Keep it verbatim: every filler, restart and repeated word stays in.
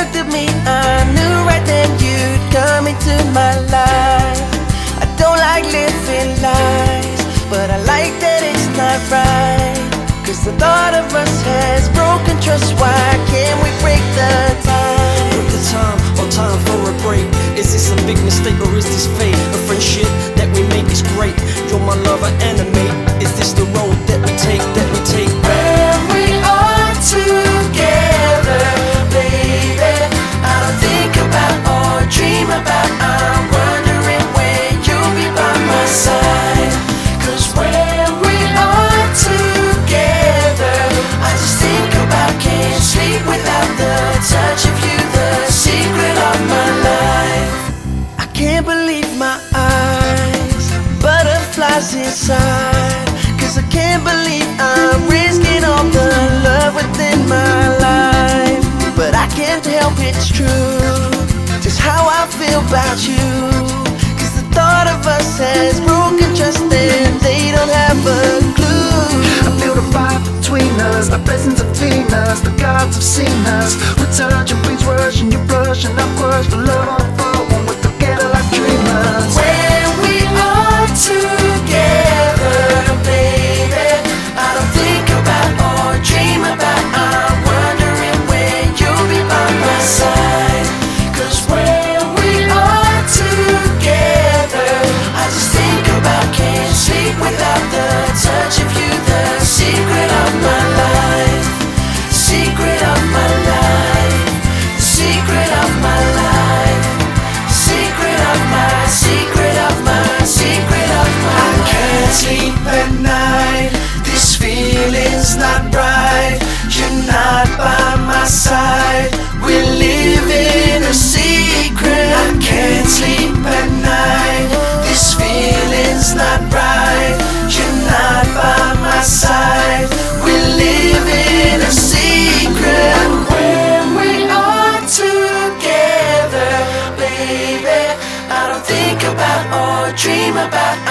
looked at me, I knew right then you'd come into my life. I don't like living lies, but I like that it's not right. Cause the thought of us has broken trust. Why can't we break the time? Break the time, or time for a break. Is this a big mistake or is this fate? A friendship that we make is great. You're my lover and a mate. Is this the road that we take, that we take? When we are together, baby, I don't think about or dream about. I'm wondering when you'll be by my side. Cause when we are together, I just think about, can't sleep without the touch of you, the secret of my life. I can't believe my eyes, butterflies inside. Cause I can't believe I'm risking all the love within my life. But I can't help, it's true, just how I feel about you. Cause the thought of us has broken trust and they don't have a clue. I feel the vibe between us, our blessings have seen us. The gods have seen us. We touch and breeze rush and you blush and I crush. The love on full when we're together like dreamers. When we are together, baby, I don't think about or dream about. I'm wondering when you'll be by my side. Cause when we are together, I just think about, can't sleep without the touch of you, the secret of my life, secret of my life, secret of my life, secret of my, secret of my, secret of my life. I can't sleep at night, this feeling's not right. You're not by my side, we're living a secret. I can't sleep at night, this feeling's not right. You're not by my side, we're living a secret. When we are together, baby, I don't think about or dream about.